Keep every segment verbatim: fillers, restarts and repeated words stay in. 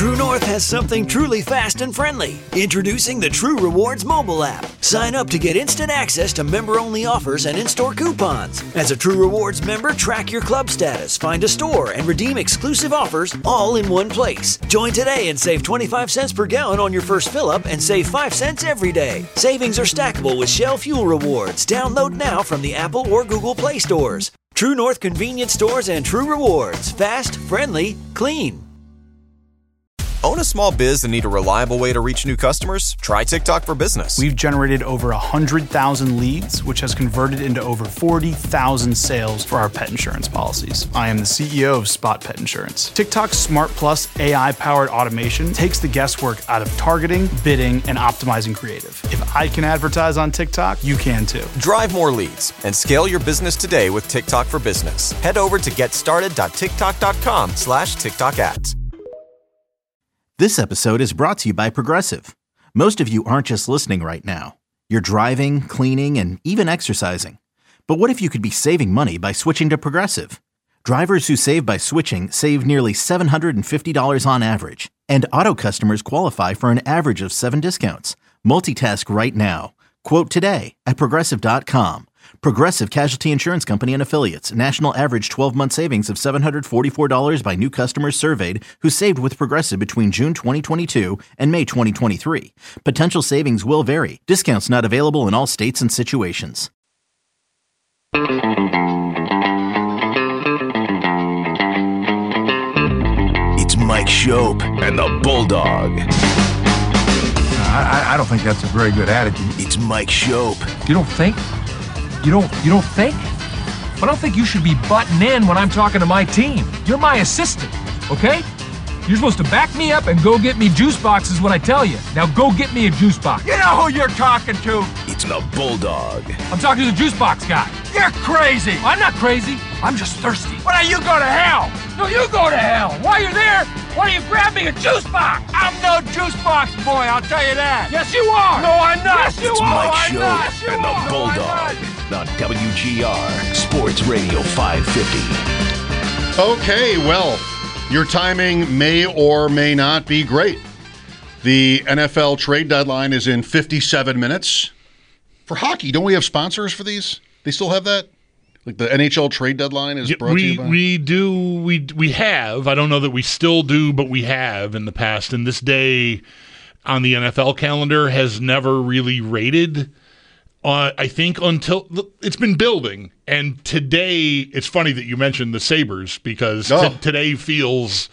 True North has something truly fast and friendly. Introducing the True Rewards mobile app. Sign up to get instant access to member-only offers and in-store coupons. As a True Rewards member, track your club status, find a store, and redeem exclusive offers all in one place. Join today and save twenty-five cents per gallon on your first fill-up and save five cents every day. Savings are stackable with Shell Fuel Rewards. Download now from the Apple or Google Play stores. True North Convenience Stores and True Rewards. Fast, friendly, clean. Own a small biz and need a reliable way to reach new customers? Try TikTok for Business. We've generated over one hundred thousand leads, which has converted into over forty thousand sales for our pet insurance policies. I am the C E O of Spot Pet Insurance. TikTok's Smart Plus A I-powered automation takes the guesswork out of targeting, bidding, and optimizing creative. If I can advertise on TikTok, you can too. Drive more leads and scale your business today with TikTok for Business. Head over to getstarted.tiktok.com slash TikTok ads. This episode is brought to you by Progressive. Most of you aren't just listening right now. You're driving, cleaning, and even exercising. But what if you could be saving money by switching to Progressive? Drivers who save by switching save nearly seven hundred fifty dollars on average. And auto customers qualify for an average of seven discounts. Multitask right now. Quote today at Progressive dot com. Progressive Casualty Insurance Company and Affiliates. National average twelve-month savings of seven hundred forty-four dollars by new customers surveyed who saved with Progressive between June twenty twenty-two and May twenty twenty-three. Potential savings will vary. Discounts not available in all states and situations. It's Mike Schopp and the Bulldog. I, I don't think that's a very good attitude. It's Mike Schopp. You don't think? You don't you don't think? I don't think you should be butting in when I'm talking to my team. You're my assistant, okay? You're supposed to back me up and go get me juice boxes when I tell you. Now go get me a juice box. You know who you're talking to? It's the Bulldog. I'm talking to the juice box guy. You're crazy. I'm not crazy. I'm just thirsty. Why don't you go to hell? No, you go to hell. While you're there, why don't you grab me a juice box? I'm no juice box boy, I'll tell you that. Yes, you are. No, I'm not. Yes, you it's are. Mike I'm Schopp not. Yes, you and the are. Bulldog on W G R Sports Radio five fifty. Okay, well, your timing may or may not be great. The N F L trade deadline is in fifty-seven minutes. For hockey, don't we have sponsors for these? They still have that? Like the N H L trade deadline is brought we, to you by? We do. We, we have. I don't know that we still do, but we have in the past. And this day on the N F L calendar has never really rated. Uh, I think until it's been building, and today it's funny that you mentioned the Sabres because oh. t- today feels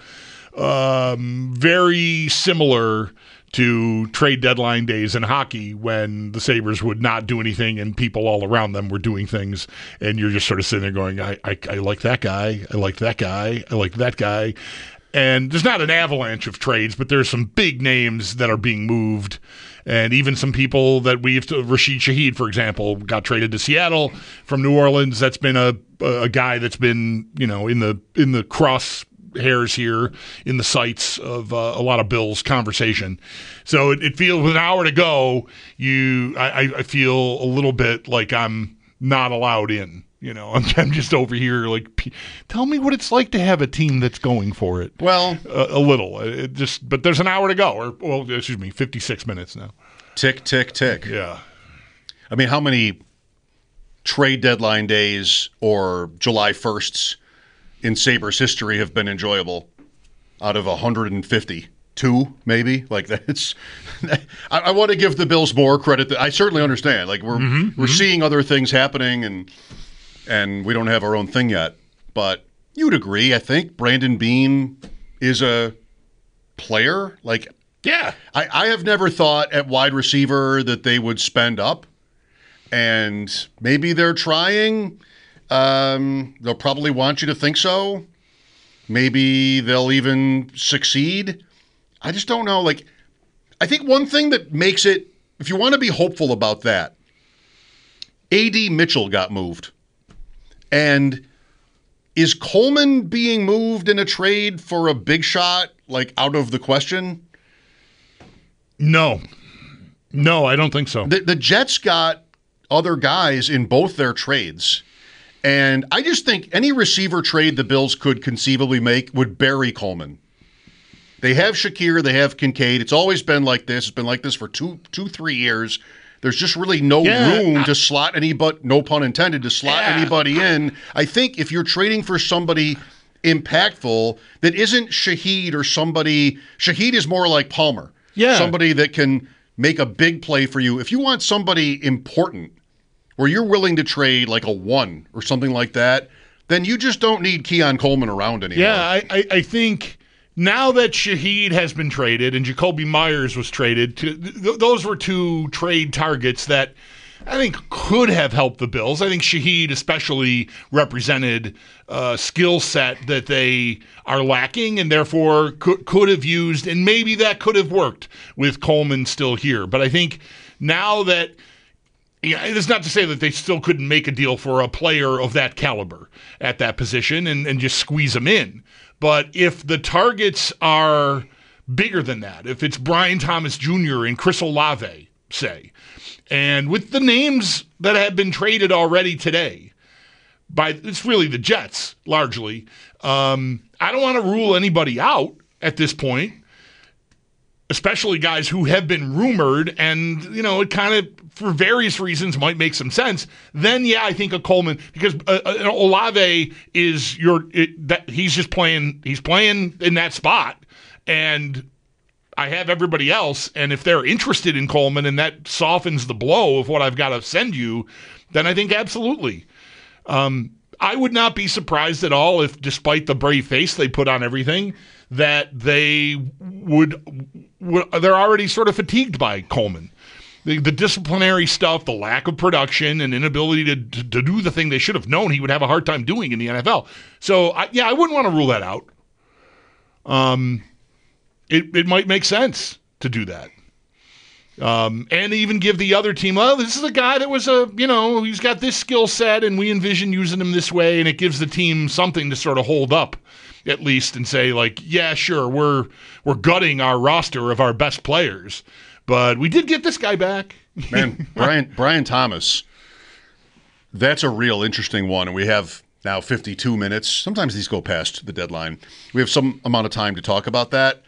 um, very similar to trade deadline days in hockey when the Sabres would not do anything and people all around them were doing things, and you're just sort of sitting there going, I, I, I like that guy, I like that guy, I like that guy. And there's not an avalanche of trades, but there's some big names that are being moved. And even some people that we've, Rashid Shaheed, for example, got traded to Seattle from New Orleans. That's been a a guy that's been, you know, in the in the crosshairs here, in the sights of uh, a lot of Bills conversation. So it, it feels with an hour to go, you, I, I feel a little bit like I'm not allowed in. You know, I'm, I'm just over here like, p- tell me what it's like to have a team that's going for it. Well, uh, a little. It just, but there's an hour to go, or well, excuse me, fifty-six minutes now. Tick, tick, tick. Yeah. I mean, how many trade deadline days or July firsts in Sabres history have been enjoyable out of one hundred fifty? Two, maybe? Like that's. I, I want to give the Bills more credit. That I certainly understand. Like we're mm-hmm, we're mm-hmm. seeing other things happening, and and we don't have our own thing yet. But you'd agree, I think Brandon Beane is a player. Like, yeah, I, I have never thought at wide receiver that they would spend up, and maybe they're trying. Um, they'll probably want you to think so. Maybe they'll even succeed. I just don't know. Like, I think one thing that makes it, if you want to be hopeful about that, A D Mitchell got moved. And is Coleman being moved in a trade for a big shot, like, out of the question? No. No, I don't think so. The, the Jets got other guys in both their trades. And I just think any receiver trade the Bills could conceivably make would bury Coleman. They have Shakir, they have Kincaid. It's always been like this. It's been like this for two, two, three years. There's just really no yeah, room I, to slot anybody, no pun intended, to slot yeah. anybody in. I think if you're trading for somebody impactful that isn't Shaheed or somebody, Shaheed is more like Palmer. Yeah. Somebody that can make a big play for you. If you want somebody important where you're willing to trade like a one or something like that, then you just don't need Keon Coleman around anymore. Yeah, I, I, I think now that Shaheed has been traded and Jacoby Myers was traded, to, th- those were two trade targets that I think could have helped the Bills. I think Shaheed especially represented a skill set that they are lacking and therefore could, could have used, and maybe that could have worked with Coleman still here. But I think now that, yeah, it's not to say that they still couldn't make a deal for a player of that caliber at that position and, and just squeeze them in. But if the targets are bigger than that, if it's Brian Thomas Junior and Chris Olave, say, and with the names that have been traded already today, by it's really the Jets largely, um, I don't want to rule anybody out at this point, especially guys who have been rumored and, you know, it kind of, for various reasons, might make some sense. Then, yeah, I think a Coleman, because uh, uh, Olave is your, it, that he's just playing, he's playing in that spot, and I have everybody else, and if they're interested in Coleman and that softens the blow of what I've got to send you, then I think absolutely. Um, I would not be surprised at all if, despite the brave face they put on everything, that they would, would they're already sort of fatigued by Coleman. The, the disciplinary stuff, the lack of production, and inability to, to, to do the thing they should have known he would have a hard time doing in the N F L. So, I, yeah, I wouldn't want to rule that out. Um, it, it might make sense to do that. Um, and even give the other team, oh, this is a guy that was a, you know, he's got this skill set, and we envision using him this way, and it gives the team something to sort of hold up, at least, and say, like, yeah, sure, we're we're gutting our roster of our best players, but we did get this guy back. Man, Brian Brian Thomas, that's a real interesting one, and we have now fifty-two minutes. Sometimes these go past the deadline. We have some amount of time to talk about that.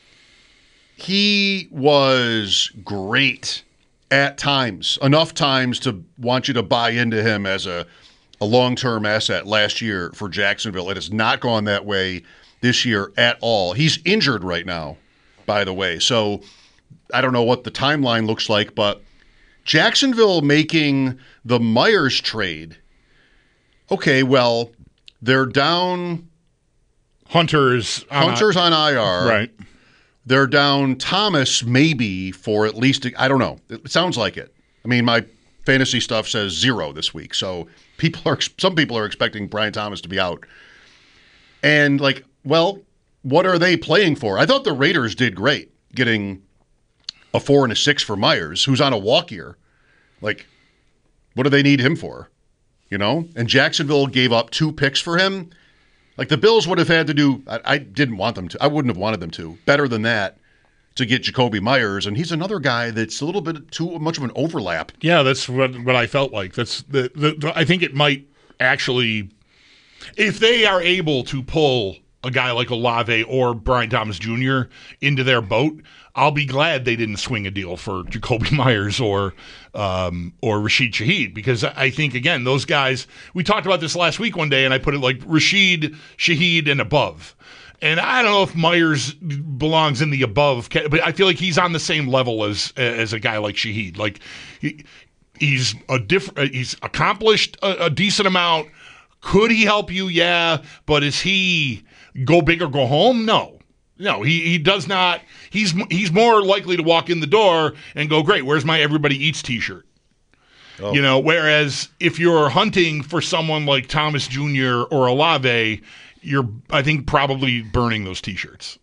He was great at times, enough times to want you to buy into him as a, a long-term asset last year for Jacksonville. It has not gone that way this year at all. He's injured right now, by the way. So I don't know what the timeline looks like, but Jacksonville making the Myers trade. Okay, well, they're down. Hunter's on Hunter's on I R. Right. They're down Thomas maybe for at least, I don't know. It sounds like it. I mean, my fantasy stuff says zero this week. So people are, some people are expecting Brian Thomas to be out. And like, well, what are they playing for? I thought the Raiders did great getting a four and a six for Myers, who's on a walk year. Like, what do they need him for? You know? And Jacksonville gave up two picks for him. Like, the Bills would have had to do, I, I didn't want them to, I wouldn't have wanted them to, better than that to get Jacoby Myers. And he's another guy that's a little bit too much of an overlap. Yeah, that's what what I felt like. That's the, the, the I think it might actually, if they are able to pull a guy like Olave or Brian Thomas Junior into their boat, I'll be glad they didn't swing a deal for Jacoby Myers or um, or Rashid Shaheed, because I think, again, those guys, we talked about this last week one day, and I put it like Rashid, Shaheed, and above. And I don't know if Myers belongs in the above, but I feel like he's on the same level as as a guy like Shaheed. Like, he, he's a different, he's accomplished a, a decent amount. Could he help you? Yeah, but is he go big or go home? No. No, he, he does not. He's he's more likely to walk in the door and go, great, where's my Everybody Eats t-shirt? Oh. You know, whereas if you're hunting for someone like Thomas Junior or Olave, you're, I think, probably burning those t-shirts.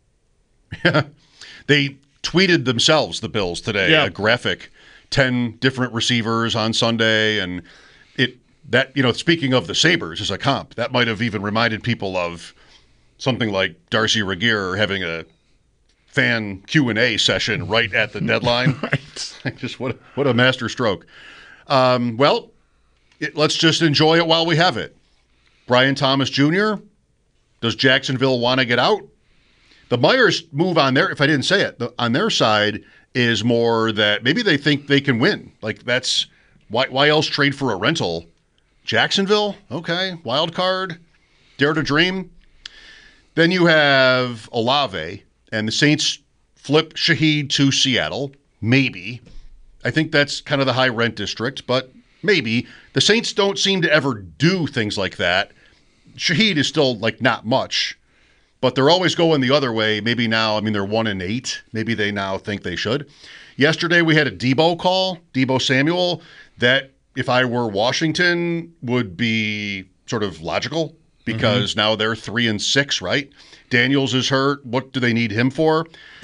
They tweeted themselves, the Bills, today, yeah. a graphic, ten different receivers on Sunday, and it that, you know, speaking of the Sabres as a comp, that might have even reminded people of something like Darcy Regier having a fan Q and A session right at the deadline. Right. Just what, what a master stroke. Um, well, it, let's just enjoy it while we have it. Brian Thomas Junior, does Jacksonville want to get out? The Myers move on their, if I didn't say it, the, on their side is more that maybe they think they can win. Like that's why why else trade for a rental? Jacksonville, okay, wild card, dare to dream. Then you have Olave, and the Saints flip Shaheed to Seattle, maybe. I think that's kind of the high rent district, but maybe. The Saints don't seem to ever do things like that. Shaheed is still like not much. But they're always going the other way. Maybe now, I mean, they're one and eight. Maybe they now think they should. Yesterday, we had a Debo call, Debo Samuel, that if I were Washington would be sort of logical because mm-hmm. now they're three and six, right? Daniels is hurt. What do they need him for?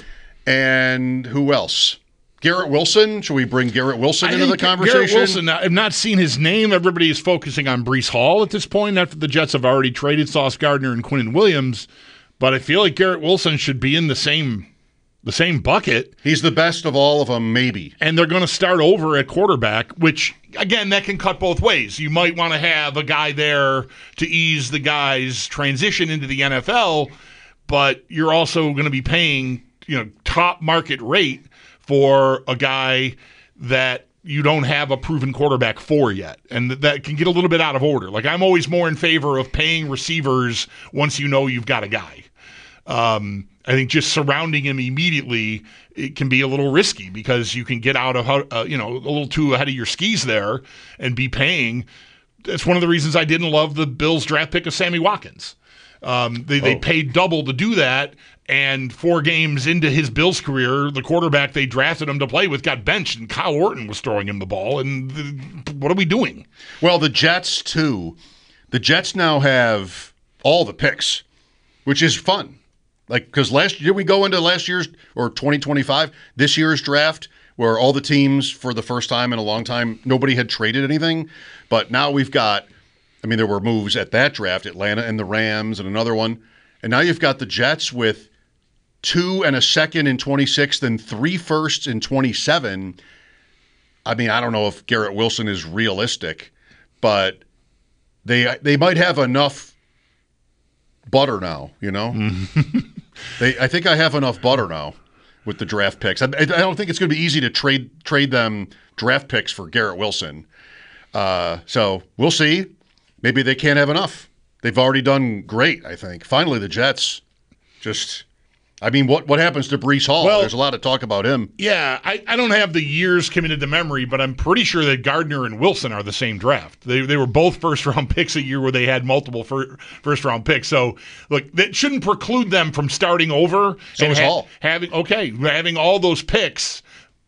And who else? Garrett Wilson. Should we bring Garrett Wilson I into the conversation? Garrett Wilson, I've not seen his name. Everybody is focusing on Breece Hall at this point after the Jets have already traded Sauce Gardner and Quinnen Williams. But I feel like Garrett Wilson should be in the same the same bucket. He's the best of all of them, maybe. And they're going to start over at quarterback, which, again, that can cut both ways. You might want to have a guy there to ease the guy's transition into the N F L, but you're also going to be paying, you know, top market rate for a guy that you don't have a proven quarterback for yet. And that can get a little bit out of order. Like, I'm always more in favor of paying receivers once you know you've got a guy. Um, I think just surrounding him immediately, it can be a little risky because you can get out of, uh, you know, a little too ahead of your skis there and be paying. That's one of the reasons I didn't love the Bills draft pick of Sammy Watkins. Um, they, oh. they paid double to do that, and four games into his Bills career, the quarterback they drafted him to play with got benched, and Kyle Orton was throwing him the ball. And the, what are we doing? Well, the Jets, too. The Jets now have all the picks, which is fun. Like, because last year we go into last year's or twenty twenty-five, this year's draft, where all the teams for the first time in a long time, nobody had traded anything. But now we've got, I mean, there were moves at that draft, Atlanta and the Rams and another one. And now you've got the Jets with two and a second in twenty-six, then three firsts in twenty-seven. I mean, I don't know if Garrett Wilson is realistic, but they they might have enough butter now, you know? Mm-hmm. they, I think I have enough butter now with the draft picks. I, I don't think it's going to be easy to trade trade them draft picks for Garrett Wilson. Uh, so we'll see. Maybe they can't have enough. They've already done great, I think. Finally, the Jets just – I mean, what, what happens to Breece Hall? Well, there's a lot of talk about him. Yeah, I, I don't have the years committed to memory, but I'm pretty sure that Gardner and Wilson are the same draft. They they were both first-round picks a year where they had multiple fir- first-round picks. So, look, that shouldn't preclude them from starting over. So and is ha- Hall. Having, okay, having all those picks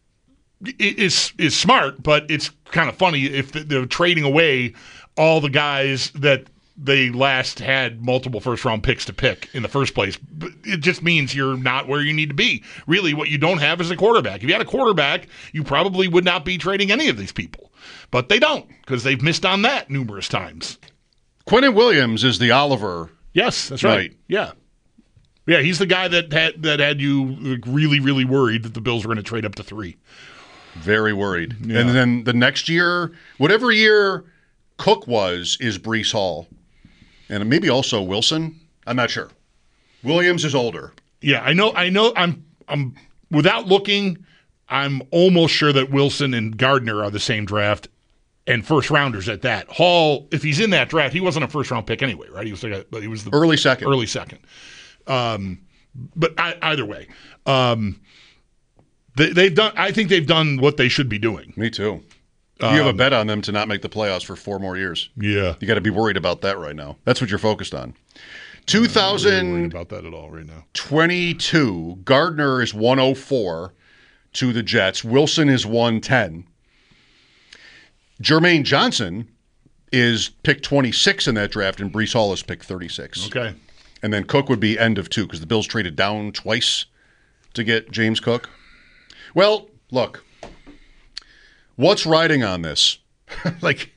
is, is smart, but it's kind of funny if they're trading away all the guys that – they last had multiple first-round picks to pick in the first place. It just means you're not where you need to be. Really, what you don't have is a quarterback. If you had a quarterback, you probably would not be trading any of these people. But they don't, because they've missed on that numerous times. Quinnen Williams is the Oliver. Yes, that's right. right. Yeah. Yeah, he's the guy that had, that had you really, really worried that the Bills were going to trade up to three. Very worried. Yeah. And then the next year, whatever year Cook was, is Breece Hall. And maybe also Wilson. I'm not sure. Williams is older. Yeah, I know. I know. I'm. I'm. Without looking, I'm almost sure that Wilson and Gardner are the same draft, and first rounders at that. Hall, if he's in that draft, he wasn't a first round pick anyway, right? He was. Like a, he was the early second. Early second. Um, but I, either way, um, they, they've done. I think they've done what they should be doing. Me too. You have a bet on them to not make the playoffs for four more years. Yeah. You got to be worried about that right now. That's what you're focused on. two thousand I'm not really worried about that at all right now. twenty-two, Gardner is one oh four to the Jets. Wilson is one ten. Jermaine Johnson is pick twenty-six in that draft, and Breece Hall is pick thirty-six. Okay. And then Cook would be end of two because the Bills traded down twice to get James Cook. Well, look. What's riding on this? like,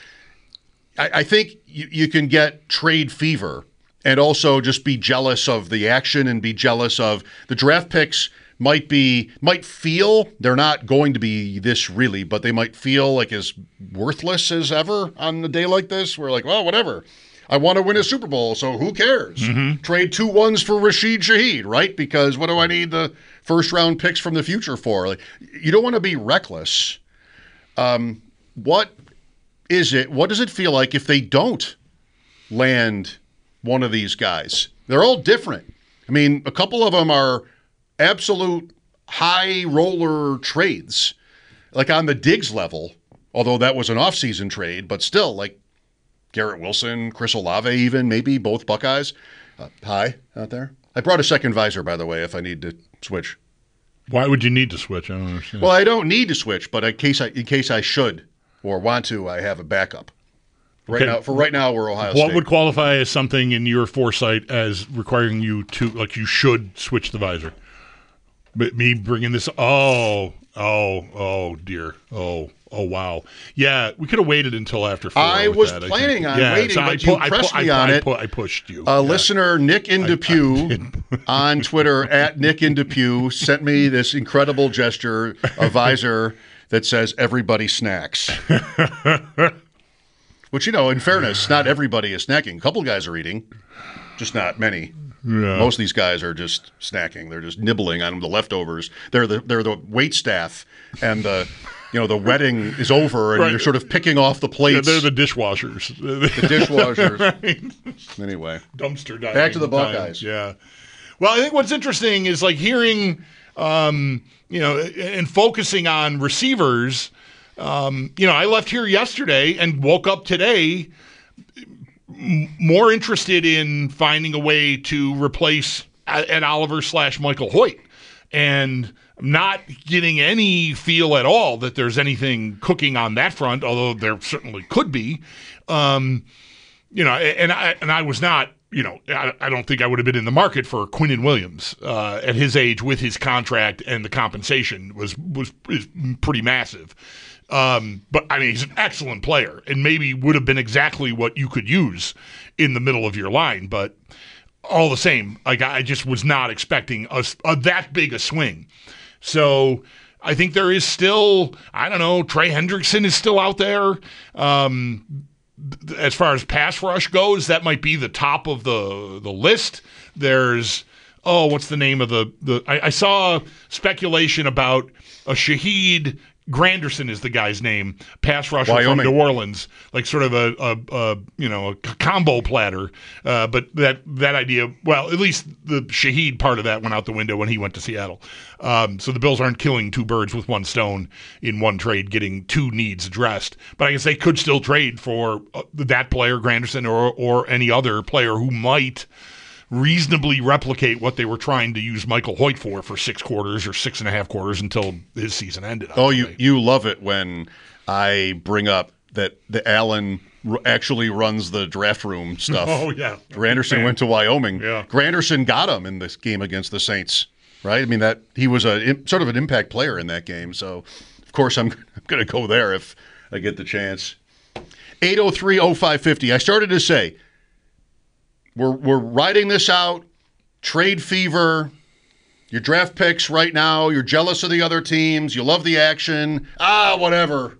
I, I think you, you can get trade fever and also just be jealous of the action and be jealous of the draft picks might be, might feel, they're not going to be this really, but they might feel like as worthless as ever on a day like this. We're like, well, whatever. I want to win a Super Bowl, so who cares? Mm-hmm. Trade two ones for Rashid Shaheed, right? Because what do I need the first-round picks from the future for? Like, you don't want to be reckless. Um, what is it? What does it feel like if they don't land one of these guys? They're all different. I mean, a couple of them are absolute high roller trades, like on the Diggs level, although that was an off-season trade, but still, like Garrett Wilson, Chris Olave even, maybe both Buckeyes. Uh, hi out there. I brought a second visor, by the way, if I need to switch. Why would you need to switch? I don't understand. Well, I don't need to switch, but in case I, in case I should or want to, I have a backup. Right Okay. now, for right now, we're Ohio What State. would qualify as something in your foresight as requiring you to, like, you should switch the visor? But me bringing this, oh, oh, oh, dear. Oh, oh, wow. Yeah, we could have waited until after four. I with was that, planning I on yeah, waiting, so but I you pu- pressed I pu- me I, on I, it. pu- I pushed you. Uh, yeah. Listener Nick Indepew on Twitter, at Nick Indepew, sent me this incredible gesture, a visor that says, everybody snacks. Which, you know, in fairness, not everybody is snacking. A couple guys are eating, just not many. Yeah. Most of these guys are just snacking. They're just nibbling on the leftovers. They're the they're the wait staff, and the you know the wedding is over, and Right. you're sort of picking off the Yeah, plates. they're the dishwashers. the dishwashers. Right. Anyway, Dumpster diving. back to the time. Buckeyes. Yeah. Well, I think what's interesting is like hearing, um, you know, and focusing on receivers. Um, you know, I left here yesterday and woke up today m- more interested in finding a way to replace Ed Oliver slash Michael Hoyt, and not getting any feel at all that there's anything cooking on that front, although there certainly could be. Um, you know, and I and I was not. You know, I, I don't think I would have been in the market for Quinnen Williams uh, at his age with his contract, and the compensation was was is pretty massive. Um, but I mean, he's an excellent player, and maybe would have been exactly what you could use in the middle of your line. But all the same, like I just was not expecting a, a that big a swing. So I think there is still, I don't know, Trey Hendrickson is still out there. Um, As far as pass rush goes, that might be the top of the the list. There's, oh, what's the name of the, the I, I saw speculation about a Shaheed Granderson is the guy's name, pass rusher Wyoming. from New Orleans, like sort of a, a, a you know a combo platter. Uh, but that that idea, well, at least the Shaheed part of that went out the window when he went to Seattle. Um, so the Bills aren't killing two birds with one stone in one trade, getting two needs addressed. But I guess they could still trade for uh, that player, Granderson, or or any other player who might reasonably replicate what they were trying to use Michael Hoyt for for six quarters or six and a half quarters until his season ended. Oh, you you love it when I bring up that the Allen r- actually runs the draft room stuff. Oh, yeah. Granderson Man. went to Wyoming. Yeah. Granderson got him in this game against the Saints, right? I mean, that he was a im- sort of an impact player in that game. So, of course, I'm, I'm going to go there if I get the chance. eight oh three oh five fifty. I started to say, we're we're riding this out, trade fever. Your draft picks right now, you're jealous of the other teams, you love the action, ah, whatever.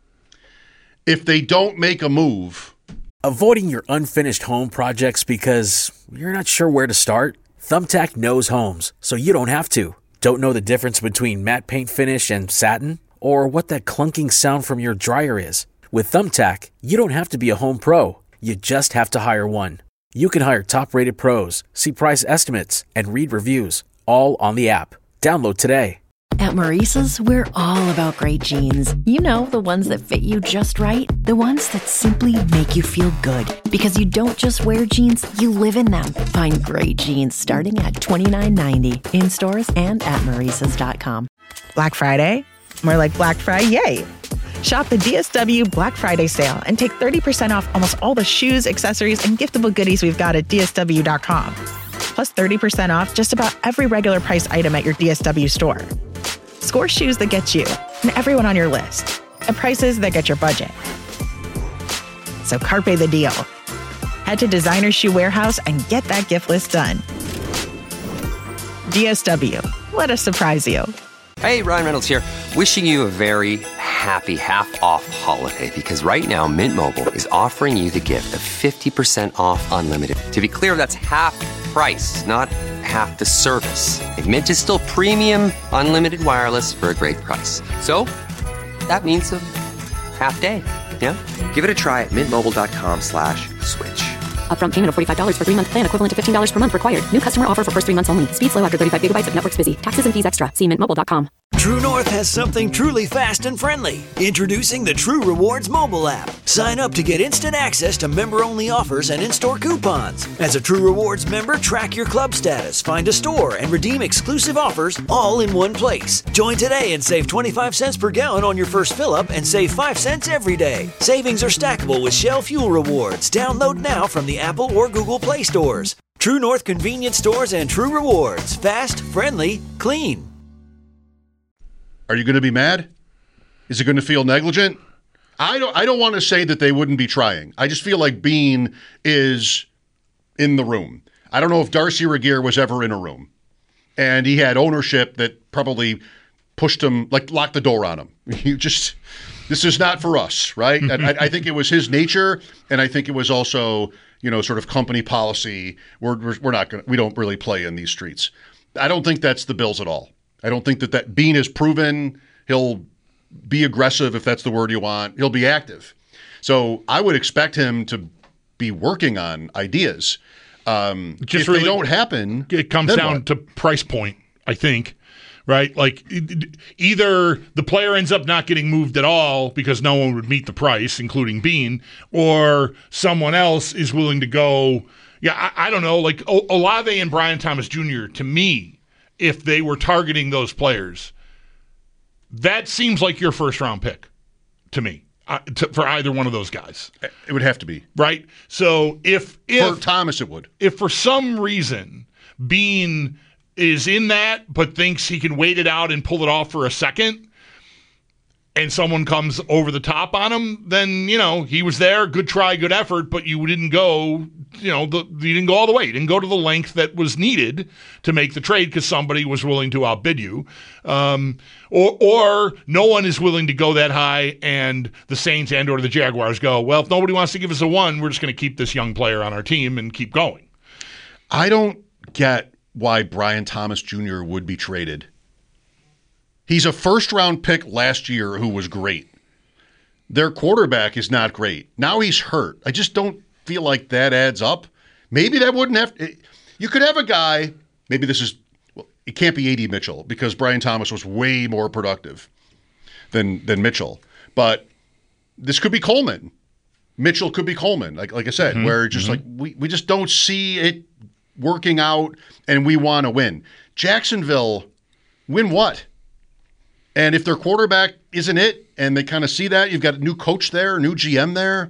If they don't make a move. Avoiding your unfinished home projects because you're not sure where to start? Thumbtack knows homes, so you don't have to. Don't know the difference between matte paint finish and satin? Or what that clunking sound from your dryer is? With Thumbtack, you don't have to be a home pro. You just have to hire one. You can hire top-rated pros, see price estimates, and read reviews, all on the app. Download today. At Maurice's, we're all about great jeans. You know, the ones that fit you just right. The ones that simply make you feel good. Because you don't just wear jeans, you live in them. Find great jeans starting at twenty-nine ninety in stores and at maurices dot com. Black Friday? More like Black Friday, yay! Shop the D S W Black Friday sale and take thirty percent off almost all the shoes, accessories, and giftable goodies we've got at D S W dot com. Plus thirty percent off just about every regular price item at your D S W store. Score shoes that get you and everyone on your list at prices that get your budget. So carpe the deal. Head to Designer Shoe Warehouse and get that gift list done. D S W. Let us surprise you. Hey, Ryan Reynolds here, wishing you a very happy half-off holiday because right now Mint Mobile is offering you the gift of fifty percent off unlimited. To be clear, that's half price, not half the service. And Mint is still premium unlimited wireless for a great price. So that means a half day. Yeah? Give it a try at mintmobile.com slash switch. Upfront payment of forty-five dollars for three-month plan equivalent to fifteen dollars per month required. New customer offer for first three months only. Speed slow after thirty-five gigabytes if network's busy. Taxes and fees extra. See mint mobile dot com. True North has something truly fast and friendly. Introducing the True Rewards mobile app. Sign up to get instant access to member-only offers and in-store coupons. As a True Rewards member, track your club status, find a store, and redeem exclusive offers all in one place. Join today and save twenty-five cents per gallon on your first fill-up and save five cents every day. Savings are stackable with Shell Fuel Rewards. Download now from the Apple or Google Play stores. True North convenience stores and True Rewards. Fast, friendly, clean. Are you going to be mad? Is it going to feel negligent? I don't I don't want to say that they wouldn't be trying. I just feel like Beane is in the room. I don't know if Darcy Regier was ever in a room. And he had ownership that probably pushed him, like locked the door on him. You just, this is not for us, right? And I, I think it was his nature, and I think it was also, you know, sort of company policy. We're we're, we're not going to, we don't really play in these streets. I don't think that's the Bills at all. I don't think that that Beane has proven he'll be aggressive, if that's the word you want. He'll be active. So I would expect him to be working on ideas. Um, Just if really, they don't happen, it comes down what? to price point, I think, right? Like either the player ends up not getting moved at all because no one would meet the price, including Beane, or someone else is willing to go, yeah, I, I don't know, like o- Olave and Brian Thomas Junior, to me, if they were targeting those players, that seems like your first round pick to me, uh, to, for either one of those guys. It would have to be. Right? So if, if for Thomas, it would. If for some reason Beane is in that but thinks he can wait it out and pull it off for a second, and someone comes over the top on him, then, you know, he was there, good try, good effort, but you didn't go, you know, the, you didn't go all the way. You didn't go to the length that was needed to make the trade because somebody was willing to outbid you. Um, or, or no one is willing to go that high, and the Saints and or the Jaguars go, well, if nobody wants to give us a one, we're just going to keep this young player on our team and keep going. I don't get why Brian Thomas Junior would be traded. He's a first-round pick last year who was great. Their quarterback is not great. Now he's hurt. I just don't feel like that adds up. Maybe that wouldn't have to, you could have a guy, maybe this is, well, it can't be A D Mitchell because Brian Thomas was way more productive than than Mitchell. But this could be Coleman. Mitchell could be Coleman, like like I said, mm-hmm. where just mm-hmm. like we, we just don't see it working out and we want to win. Jacksonville, win what? And if their quarterback isn't it, and they kind of see that, you've got a new coach there, a new G M there.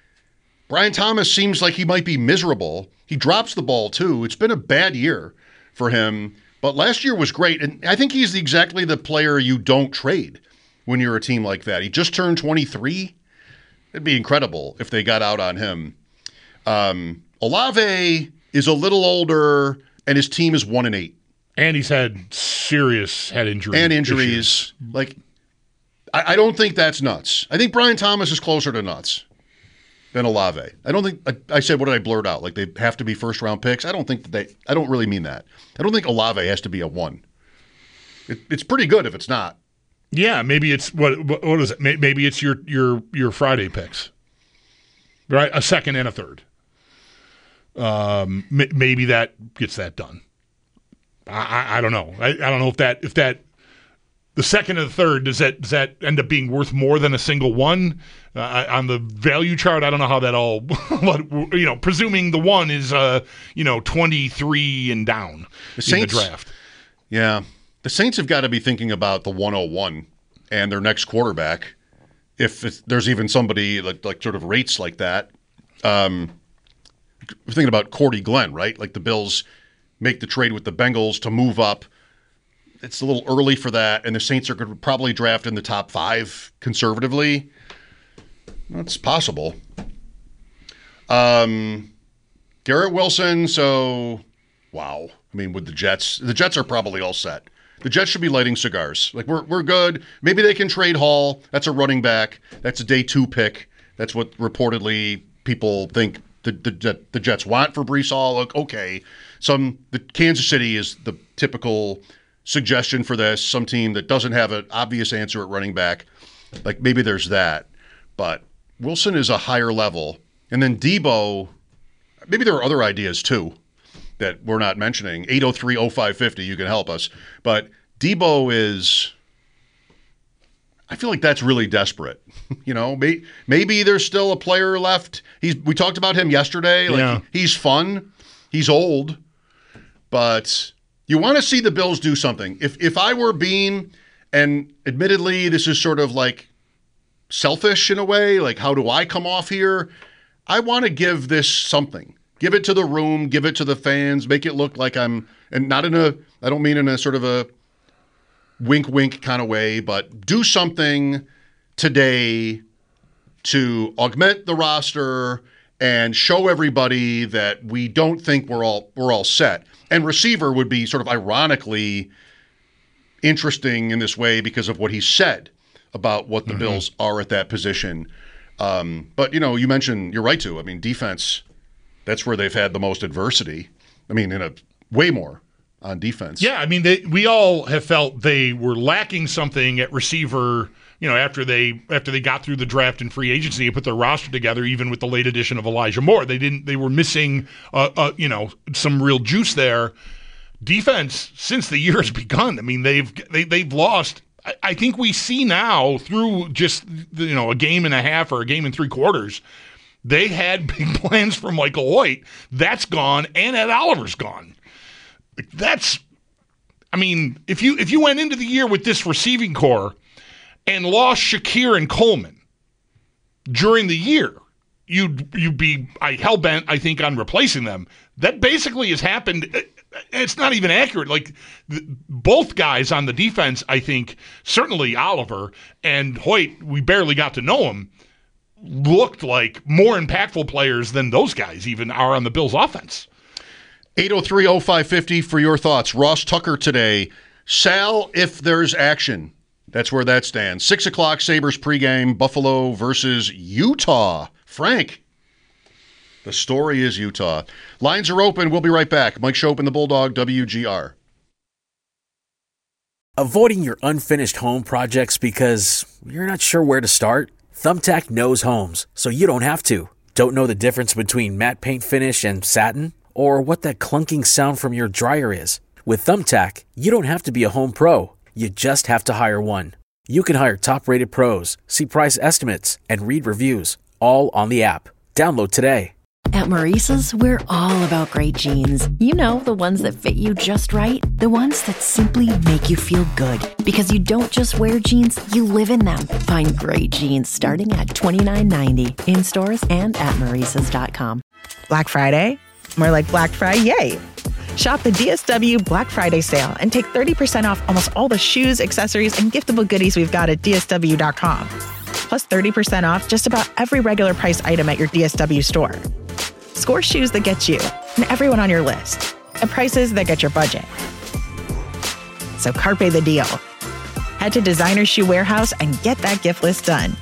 Brian Thomas seems like he might be miserable. He drops the ball, too. It's been a bad year for him, but last year was great. And I think he's exactly the player you don't trade when you're a team like that. He just turned twenty-three. It'd be incredible if they got out on him. Um, Olave is a little older, and his team is one and eight. And he's had serious head injuries. And injuries. Issues. Like, I, I don't think that's nuts. I think Brian Thomas is closer to nuts than Olave. I don't think, I, I said, what did I blurt out? Like, they have to be first round picks? I don't think that they, I don't really mean that. I don't think Olave has to be a one. It, it's pretty good if it's not. Yeah, maybe it's, what what is it? Maybe it's your, your, your Friday picks, right? A second and a third. Um, maybe that gets that done. I, I don't know. I, I don't know if that if that the second and the third does that does that end up being worth more than a single one uh, on the value chart? I don't know how that all. You know, presuming the one is uh you know twenty-three and down the Saints, in the draft. Yeah, the Saints have got to be thinking about the one oh one and their next quarterback. If it's, there's even somebody like like sort of rates like that. Um, we're thinking about Cordy Glenn, right? Like the Bills make the trade with the Bengals to move up. It's a little early for that, and the Saints are going to probably draft in the top five conservatively. That's possible. Um, Garrett Wilson, so, wow. I mean, with the Jets, the Jets are probably all set. The Jets should be lighting cigars. Like, we're we're good. Maybe they can trade Hall. That's a running back. That's a day two pick. That's what reportedly people think the the, the Jets want for Breece Hall. Like, okay, some the Kansas City is the typical suggestion for this. Some team that doesn't have an obvious answer at running back. Like, maybe there's that. But Wilson is a higher level. And then Debo, maybe there are other ideas too that we're not mentioning. eight oh three oh five fifty, you can help us. But Debo is, I feel like that's really desperate. You know, may, maybe there's still a player left. He's we talked about him yesterday. Like yeah. he, he's fun. He's old. But you want to see the Bills do something. If if I were Bean, and admittedly this is sort of like selfish in a way, like how do I come off here? I want to give this something. Give it to the room, give it to the fans, make it look like I'm, and not in a, I don't mean in a sort of a wink wink kind of way, but do something today to augment the roster and show everybody that we don't think we're all we're all set. And receiver would be sort of ironically interesting in this way because of what he said about what the mm-hmm. Bills are at that position. Um, but, you know, you mentioned, you're right to, I mean, defense, that's where they've had the most adversity. I mean, in a way more on defense. Yeah, I mean, they, we all have felt they were lacking something at receiver, you know, after they after they got through the draft and free agency and put their roster together, even with the late addition of Elijah Moore. They didn't. They were missing, uh, uh, you know, some real juice there. Defense, since the year has begun, I mean, they've they, they've lost. I, I think we see now through just, you know, a game and a half or a game and three quarters, they had big plans for Michael Hoyt. That's gone, and Ed Oliver's gone. That's, I mean, if you if you went into the year with this receiving core and lost Shakir and Coleman during the year, you'd you'd be I hell bent, I think, on replacing them. That basically has happened. It's not even accurate. Like both guys on the defense, I think, certainly Oliver and Hoyt, we barely got to know him, looked like more impactful players than those guys even are on the Bills' offense. eight oh three oh five fifty for your thoughts. Ross Tucker today. Sal, if there's action. That's where that stands. Six o'clock Sabres pregame, Buffalo versus Utah. Frank, the story is Utah. Lines are open. We'll be right back. Mike Schopp and the Bulldog, W G R. Avoiding your unfinished home projects because you're not sure where to start? Thumbtack knows homes, so you don't have to. Don't know the difference between matte paint finish and satin? Or what that clunking sound from your dryer is? With Thumbtack, you don't have to be a home pro. You just have to hire one. You can hire top-rated pros, see price estimates, and read reviews, all on the app. Download today. At Maurice's, we're all about great jeans. You know, the ones that fit you just right. The ones that simply make you feel good. Because you don't just wear jeans, you live in them. Find great jeans starting at twenty-nine ninety in stores and at maurices dot com. Black Friday? More like Black Friday, yay! Shop the D S W Black Friday sale and take thirty percent off almost all the shoes, accessories, and giftable goodies we've got at D S W dot com. Plus thirty percent off just about every regular price item at your D S W store. Score shoes that get you and everyone on your list at prices that get your budget. So carpe the deal. Head to Designer Shoe Warehouse and get that gift list done.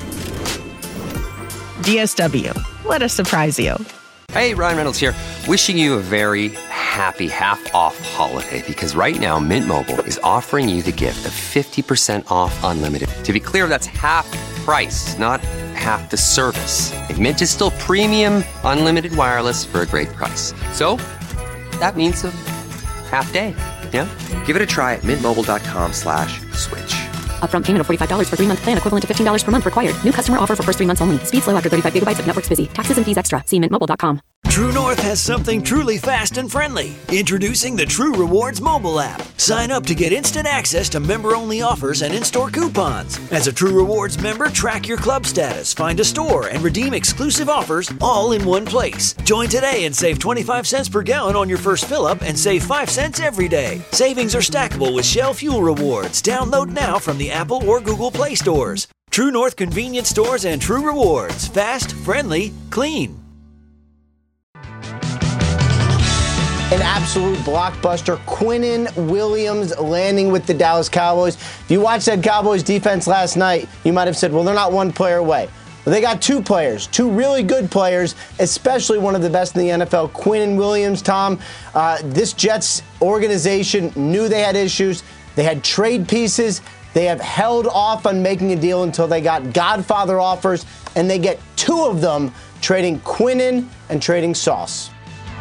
D S W. Let us surprise you. Hey, Ryan Reynolds here. Wishing you a very happy half-off holiday because right now Mint Mobile is offering you the gift of fifty percent off unlimited. To be clear, that's half price, not half the service. And Mint is still premium unlimited wireless for a great price. So that means a half day, yeah? Give it a try at mintmobile.com slash switch. Upfront payment of forty-five dollars for three-month plan equivalent to fifteen dollars per month required. New customer offer for first three months only. Speed slow after thirty-five gigabytes if network's busy. Taxes and fees extra. See mint mobile dot com. True North has something truly fast and friendly. Introducing the True Rewards mobile app. Sign up to get instant access to member-only offers and in-store coupons. As a True Rewards member, track your club status, find a store, and redeem exclusive offers all in one place. Join today and save twenty-five cents per gallon on your first fill-up and save five cents every day. Savings are stackable with Shell Fuel Rewards. Download now from the Apple or Google Play stores. True North Convenience Stores and True Rewards. Fast, friendly, clean. an absolute blockbuster. Quinnen Williams landing with the Dallas Cowboys. If you watched that Cowboys defense last night, you might have said, well, they're not one player away. Well, they got two players, two really good players, especially one of the best in the N F L, Quinnen Williams. Tom, uh, this Jets organization knew they had issues. They had trade pieces. They have held off on making a deal until they got Godfather offers, and they get two of them, trading Quinnen and trading Sauce.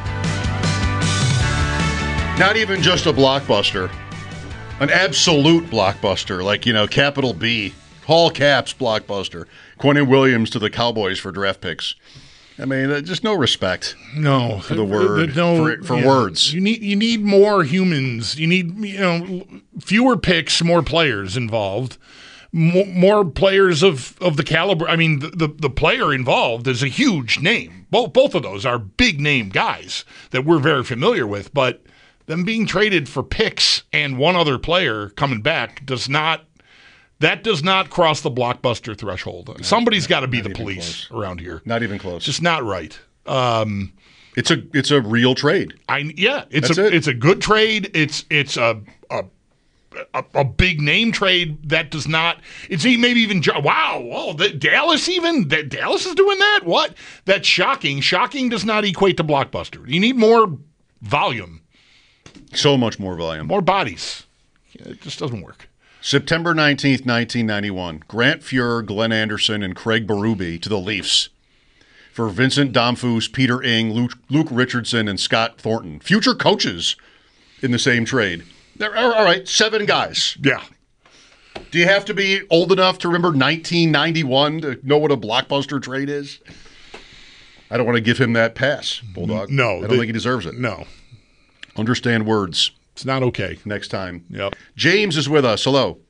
Not even just a blockbuster, an absolute blockbuster, like, you know, capital B, all caps blockbuster. Quinnen Williams to the Cowboys for draft picks. I mean, just no respect. No, for the word. No, for, for yeah. words. You need you need more humans. You need you know fewer picks, more players involved, more, more players of, of the caliber. I mean, the, the the player involved is a huge name. Both both of those are big name guys that we're very familiar with. But them being traded for picks and one other player coming back does not. That does not cross the blockbuster threshold. No, Somebody's got to be the police close. Around here. Not even close. It's just not right. Um, it's a it's a real trade. I yeah. It's That's a it. it's a good trade. It's it's a a, a a big name trade that does not. It's maybe even wow. Oh, the, Dallas even that Dallas is doing that. What? That's shocking. Shocking does not equate to blockbuster. You need more volume. So much more volume. More bodies. It just doesn't work. September nineteenth, nineteen ninety-one. Grant Fuhr, Glenn Anderson, and Craig Berube to the Leafs for Vincent Damphousse, Peter Ing, Luke, Luke Richardson, and Scott Thornton. Future coaches in the same trade. They're, all right, seven guys. Yeah. Do you have to be old enough to remember nineteen ninety-one to know what a blockbuster trade is? I don't want to give him that pass, Bulldog. No. I don't the, think he deserves it. No. Understand words. It's not okay. Next time. Yep. James is with us. Hello.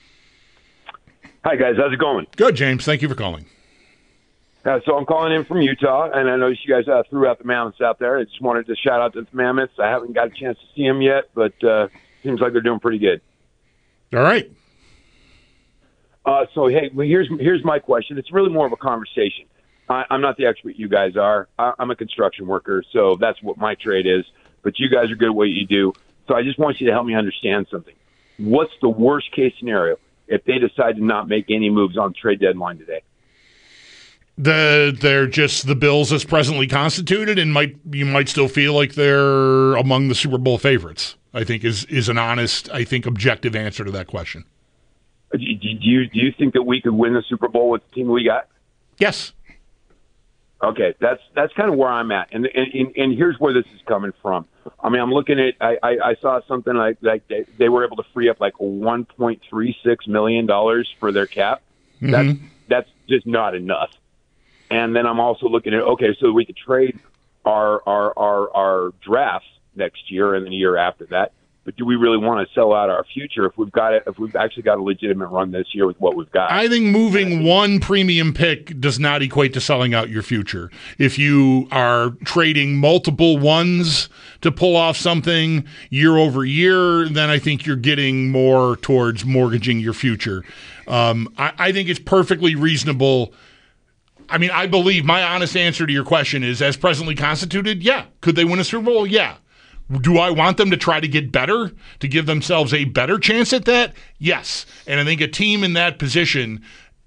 Hi, guys. How's it going? Good, James. Thank you for calling. Uh, so I'm calling in from Utah, and I noticed you guys uh, threw out the Mammoths out there. I just wanted to shout out to the Mammoths. I haven't got a chance to see them yet, but uh, seems like they're doing pretty good. All right. Uh, so, hey, well, here's here's my question. It's really more of a conversation. I, I'm not the expert you guys are. I, I'm a construction worker, so that's what my trade is. But you guys are good at what you do. So I just want you to help me understand something. What's the worst case scenario if they decide to not make any moves on the trade deadline today? The they're just the Bills as presently constituted, and might you might still feel like they're among the Super Bowl favorites. I think is is an honest, I think, objective answer to that question. Do you do you think that we could win the Super Bowl with the team we got? Yes. Okay, that's that's kind of where I'm at, and and and here's where this is coming from. I mean, I'm looking at I, I, I saw something like like they, they were able to free up like one point three six million dollars for their cap. Mm-hmm. That's that's just not enough. And then I'm also looking at okay, so we could trade our our our our drafts next year and then the year after that. But do we really want to sell out our future if we've got it? If we've actually got a legitimate run this year with what we've got? I think moving one premium pick does not equate to selling out your future. If you are trading multiple ones to pull off something year over year, then I think you're getting more towards mortgaging your future. Um, I, I think it's perfectly reasonable. I mean, I believe my honest answer to your question is, as presently constituted, yeah. Could they win a Super Bowl? Yeah. Do I want them to try to get better, to give themselves a better chance at that? Yes. And I think a team in that position,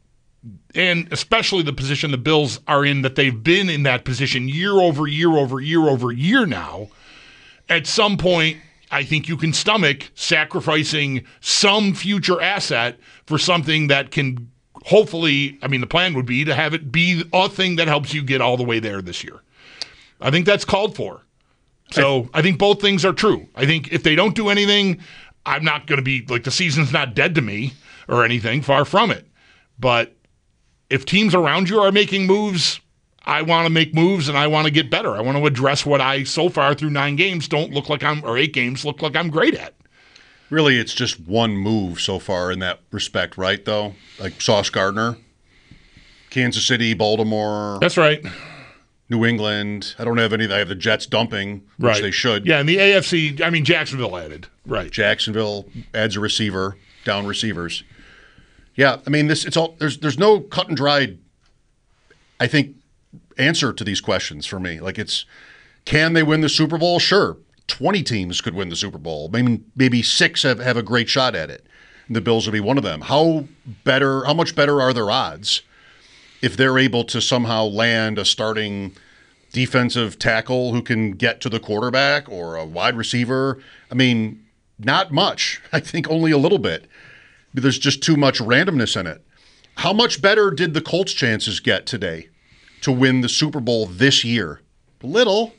and especially the position the Bills are in, that they've been in that position year over year over year over year now, at some point, I think you can stomach sacrificing some future asset for something that can hopefully, I mean, the plan would be to have it be a thing that helps you get all the way there this year. I think that's called for. So I think both things are true. I think if they don't do anything, I'm not going to be like the season's not dead to me or anything, far from it. But if teams around you are making moves, I want to make moves and I want to get better. I want to address what I, so far through nine games, don't look like I'm, or eight games, look like I'm great at. Really, it's just one move so far in that respect, right, though? Like Sauce Gardner, Kansas City, Baltimore. That's right. New England. I don't have any. I have the Jets dumping, which right. they should. Yeah, and the A F C, I mean, Jacksonville added. Right. Jacksonville adds a receiver, down receivers. Yeah, I mean, this. It's all there's. There's no cut and dried, I think, answer to these questions for me. Like it's, can they win the Super Bowl? Sure. twenty teams could win the Super Bowl. Maybe maybe six have, have a great shot at it. The Bills would be one of them. How better? How much better are their odds if they're able to somehow land a starting defensive tackle who can get to the quarterback or a wide receiver? I mean, not much. I think only a little bit. There's just too much randomness in it. How much better did the Colts' chances get today to win the Super Bowl this year? A little.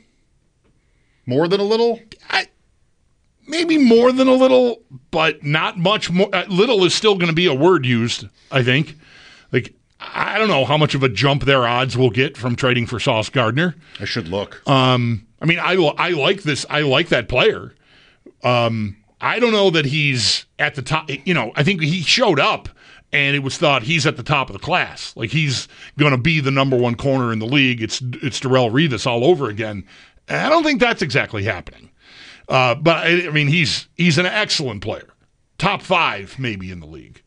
More than a little? I, maybe more than a little, but not much more. Uh, little is still going to be a word used, I think. Like, I don't know how much of a jump their odds will get from trading for Sauce Gardner. I should look. Um, I mean, I, I like this. I like that player. Um, I don't know that he's at the top. You know, I think he showed up and it was thought he's at the top of the class. Like, he's going to be the number one corner in the league. It's it's Darrelle Revis all over again. And I don't think that's exactly happening. Uh, but, I, I mean, he's he's an excellent player. Top five maybe in the league.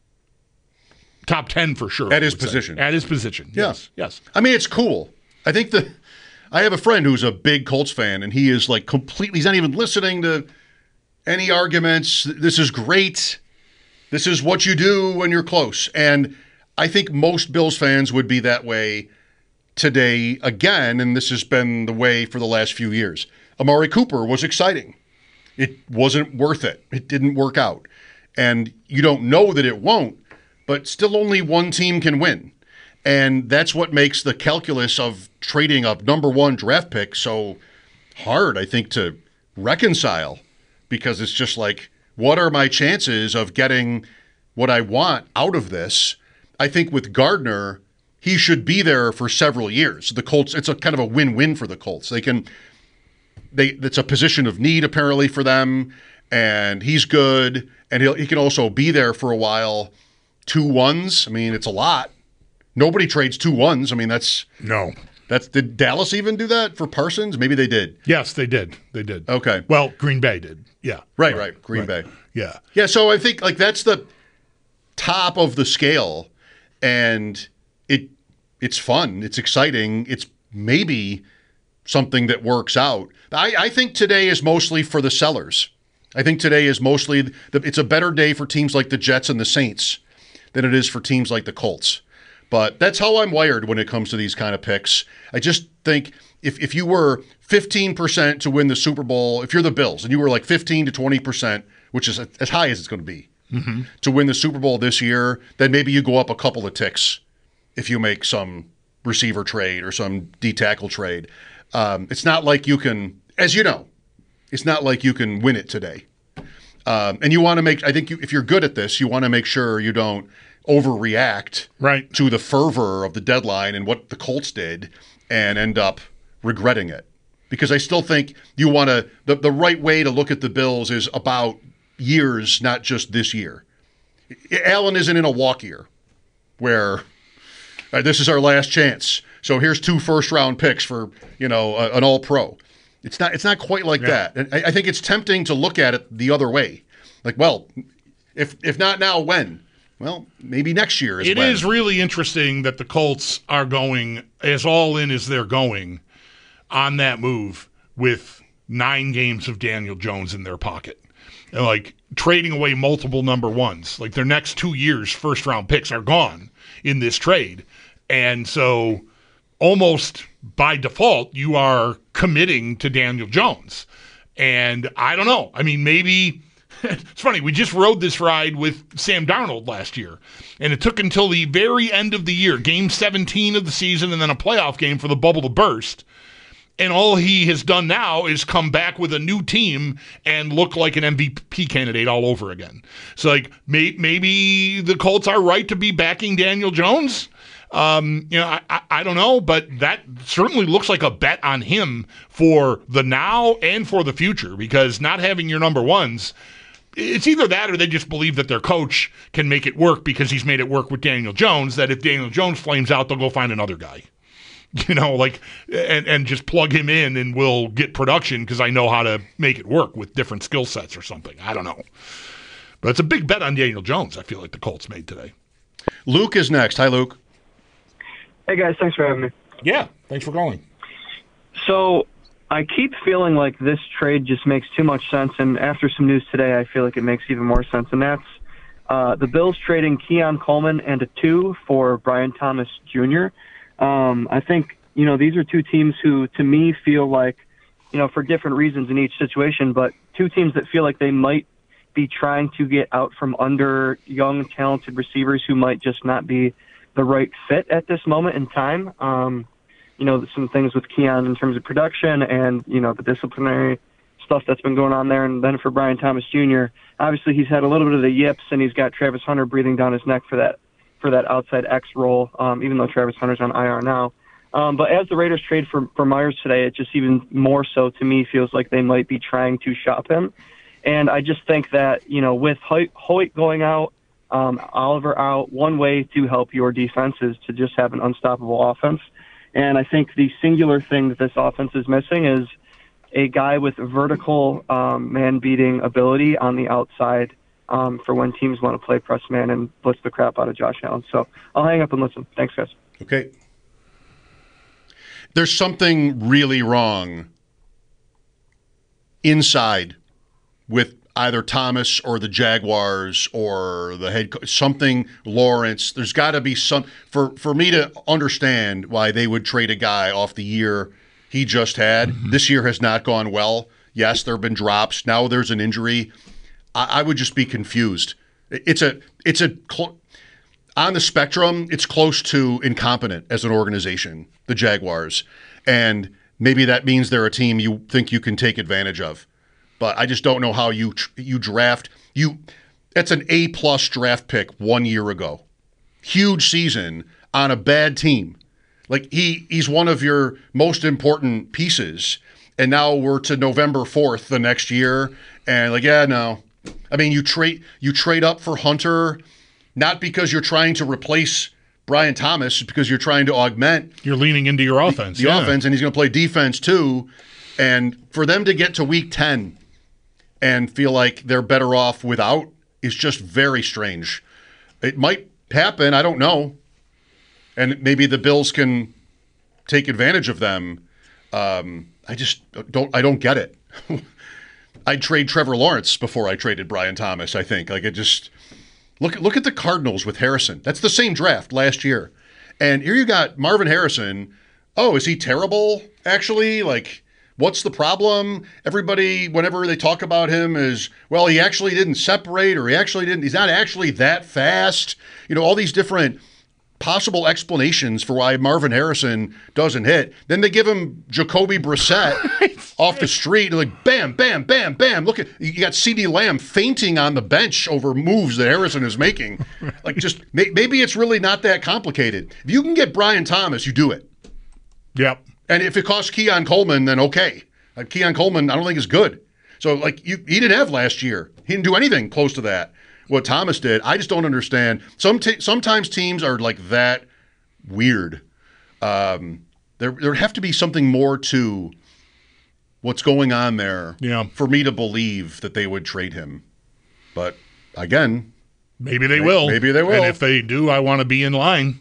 Top ten for sure. At his position. Say. At his position, yeah. yes. Yes. I mean, it's cool. I think that I have a friend who's a big Colts fan, and he is like completely, he's not even listening to any arguments. This is great. This is what you do when you're close. And I think most Bills fans would be that way today again, and this has been the way for the last few years. Amari Cooper was exciting. It wasn't worth it. It didn't work out. And you don't know that it won't, but still only one team can win. And that's what makes the calculus of trading a number one draft pick so hard, I think, to reconcile. Because it's just like, what are my chances of getting what I want out of this? I think with Gardner, he should be there for several years. The Colts, it's a kind of a win-win for the Colts. They can, they it's a position of need apparently for them, and he's good, and he'll, he can also be there for a while. Two ones, I mean, it's a lot. Nobody trades two ones. I mean, that's no. That's did Dallas even do that for Parsons? Maybe they did. Yes, they did. They did. Okay. Well, Green Bay did. Yeah. Right, right. right. Green right. Bay. Yeah. Yeah, so I think like that's the top of the scale, and it it's fun. It's exciting. It's maybe something that works out. I, I think today is mostly for the sellers. I think today is mostly the, it's a better day for teams like the Jets and the Saints than it is for teams like the Colts. But that's how I'm wired when it comes to these kind of picks. I just think if, if you were fifteen percent to win the Super Bowl, if you're the Bills and you were like fifteen to twenty percent, which is as high as it's going to be, mm-hmm. to win the Super Bowl this year, then maybe you go up a couple of ticks if you make some receiver trade or some D-tackle trade. Um, it's not like you can, as you know, it's not like you can win it today. Um, and you want to make, I think you, if you're good at this, you want to make sure you don't overreact right. to the fervor of the deadline and what the Colts did and end up regretting it. Because I still think you want to, the, the right way to look at the Bills is about years, not just this year. Allen isn't in a walk year where uh, this is our last chance. So here's two first round picks for, you know, a, an all pro. It's not, it's not quite like yeah. that. And I, I think it's tempting to look at it the other way. Like, well, if, if not now, when? Well, maybe next year is It when. is really interesting that the Colts are going as all in as they're going on that move with nine games of Daniel Jones in their pocket. And like trading away multiple number ones. Like their next two years' first-round picks are gone in this trade. And so almost by default, you are committing to Daniel Jones. And I don't know. I mean, maybe... It's funny, we just rode this ride with Sam Darnold last year, and it took until the very end of the year, game seventeen of the season, and then a playoff game for the bubble to burst. And all he has done now is come back with a new team and look like an M V P candidate all over again. So, like, may, maybe the Colts are right to be backing Daniel Jones. Um, you know, I, I, I don't know, but that certainly looks like a bet on him for the now and for the future, because not having your number ones, it's either that or they just believe that their coach can make it work because he's made it work with Daniel Jones, that if Daniel Jones flames out, they'll go find another guy. You know, like, and, and just plug him in and we'll get production because I know how to make it work with different skill sets or something. I don't know. But it's a big bet on Daniel Jones, I feel like the Colts made today. Luke is next. Hi, Luke. Hey, guys. Thanks for having me. Yeah, thanks for calling. So I keep feeling like this trade just makes too much sense, and after some news today, I feel like it makes even more sense, and that's uh, the Bills trading Keon Coleman and a two for Brian Thomas Junior Um, I think, you know, these are two teams who, to me, feel like, you know, for different reasons in each situation, but two teams that feel like they might be trying to get out from under young, talented receivers who might just not be the right fit at this moment in time. Um, you know, some things with Keon in terms of production and, you know, the disciplinary stuff that's been going on there. And then for Brian Thomas Junior, obviously he's had a little bit of the yips, and he's got Travis Hunter breathing down his neck for that for that outside X role, um, even though Travis Hunter's on I R now. Um, but as the Raiders trade for, for Myers today, it just even more so to me feels like they might be trying to shop him. And I just think that, you know, with Hoyt going out, um, Oliver out, one way to help your defense is to just have an unstoppable offense. And I think the singular thing that this offense is missing is a guy with vertical um, man-beating ability on the outside um, for when teams want to play press man and blitz the crap out of Josh Allen. So I'll hang up and listen. Thanks, guys. Okay. There's something really wrong inside with either Thomas or the Jaguars or the head coach, something Lawrence. There's got to be some for for me to understand why they would trade a guy off the year he just had. Mm-hmm. This year has not gone well. Yes, there have been drops. Now there's an injury. I, I would just be confused. It's a it's a cl- on the spectrum. It's close to incompetent as an organization, the Jaguars, and maybe that means they're a team you think you can take advantage of. But I just don't know how you you draft you. That's an A plus draft pick one year ago, huge season on a bad team. Like he he's one of your most important pieces, and now we're to November fourth the next year, and like yeah no, I mean you trade you trade up for Hunter, not because you're trying to replace Brian Thomas, it's because you're trying to augment. You're leaning into your offense, the, the yeah. offense, and he's going to play defense too, and for them to get to week ten and feel like they're better off without is just very strange. It might happen, I don't know. And maybe the Bills can take advantage of them. Um, I just don't I don't get it. I'd trade Trevor Lawrence before I traded Brian Thomas, I think. Like it just look look at the Cardinals with Harrison. That's the same draft last year. And here you got Marvin Harrison. Oh, is he terrible actually? Like what's the problem? Everybody, whenever they talk about him, is, well, he actually didn't separate, or he actually didn't, he's not actually that fast. You know, all these different possible explanations for why Marvin Harrison doesn't hit. Then they give him Jacoby Brissett off the street, and like, bam, bam, bam, bam. Look at, you got CeeDee Lamb fainting on the bench over moves that Harrison is making. Like, just, maybe it's really not that complicated. If you can get Brian Thomas, you do it. Yep. And if it costs Keon Coleman, then okay. Like Keon Coleman, I don't think is good. So like you, he didn't have last year. He didn't do anything close to that. What Thomas did, I just don't understand. Some t- sometimes teams are like that weird. Um, there there have to be something more to what's going on there. Yeah. For me to believe that they would trade him. But again, maybe they may- will. Maybe they will. And if they do, I want to be in line.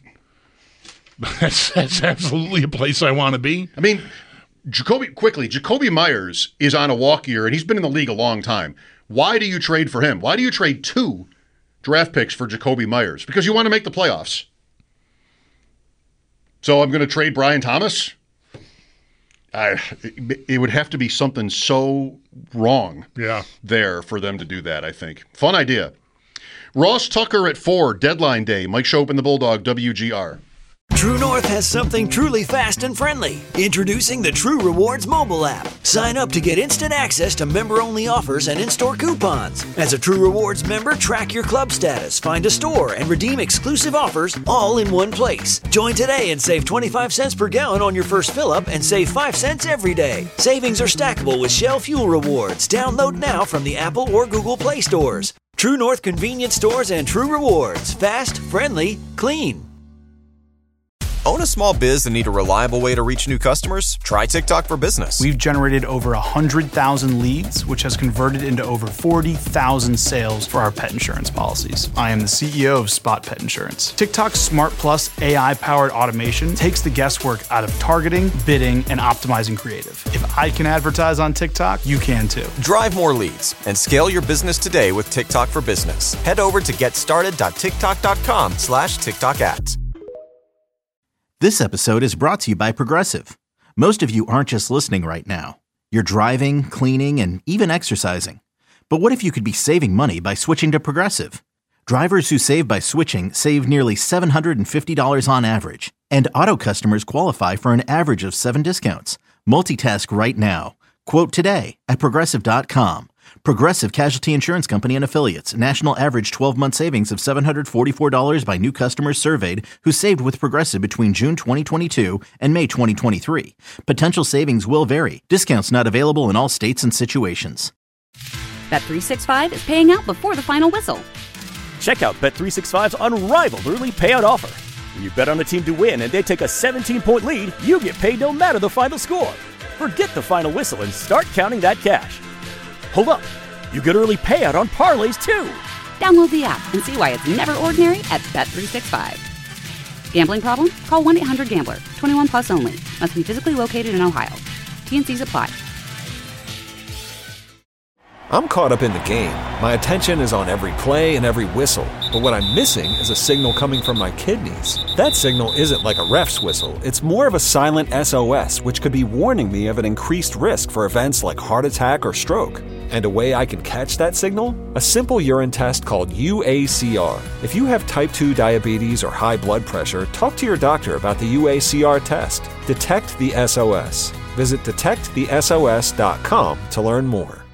That's, that's absolutely a place I want to be. I mean, Jacoby, quickly, Jacoby Myers is on a walk year, and he's been in the league a long time. Why do you trade for him? Why do you trade two draft picks for Jacoby Myers? Because you want to make the playoffs. So I'm going to trade Brian Thomas? I, it, it would have to be something so wrong yeah. there for them to do that, I think. Fun idea. Ross Tucker at four, deadline day. Mike Shope and the Bulldog, W G R. True North has something truly fast and friendly. Introducing the True Rewards mobile app. Sign up to get instant access to member-only offers and in-store coupons. As a True Rewards member, track your club status, find a store, and redeem exclusive offers all in one place. Join today and save twenty-five cents per gallon on your first fill-up and save five cents every day. Savings are stackable with Shell Fuel Rewards. Download now from the Apple or Google Play stores. True North Convenience Stores and True Rewards. Fast, friendly, clean. Own a small biz and need a reliable way to reach new customers? Try TikTok for Business. We've generated over one hundred thousand leads, which has converted into over forty thousand sales for our pet insurance policies. I am the C E O of Spot Pet Insurance. TikTok's Smart Plus A I-powered automation takes the guesswork out of targeting, bidding, and optimizing creative. If I can advertise on TikTok, you can too. Drive more leads and scale your business today with TikTok for Business. Head over to getstarted.tiktok.com slash TikTok ads. This episode is brought to you by Progressive. Most of you aren't just listening right now. You're driving, cleaning, and even exercising. But what if you could be saving money by switching to Progressive? Drivers who save by switching save nearly seven hundred fifty dollars on average. And auto customers qualify for an average of seven discounts. Multitask right now. Quote today at Progressive dot com. Progressive Casualty Insurance Company and Affiliates. National average twelve-month savings of seven hundred forty-four dollars by new customers surveyed who saved with Progressive between June twenty twenty-two and May twenty twenty-three. Potential savings will vary. Discounts not available in all states and situations. Bet three sixty-five is paying out before the final whistle. Check out Bet three sixty-five's unrivaled early payout offer. When you bet on a team to win and they take a seventeen-point lead, you get paid no matter the final score. Forget the final whistle and start counting that cash. Hold up, you get early payout on parlays too. Download the app and see why it's never ordinary at Bet three sixty-five. Gambling problem? Call one eight hundred gambler. twenty-one plus only. Must be physically located in Ohio. T and C's apply. I'm caught up in the game. My attention is on every play and every whistle. But what I'm missing is a signal coming from my kidneys. That signal isn't like a ref's whistle. It's more of a silent S O S, which could be warning me of an increased risk for events like heart attack or stroke. And a way I can catch that signal? A simple urine test called U A C R. If you have type two diabetes or high blood pressure, talk to your doctor about the U A C R test. Detect the S O S. Visit detect the S O S dot com to learn more.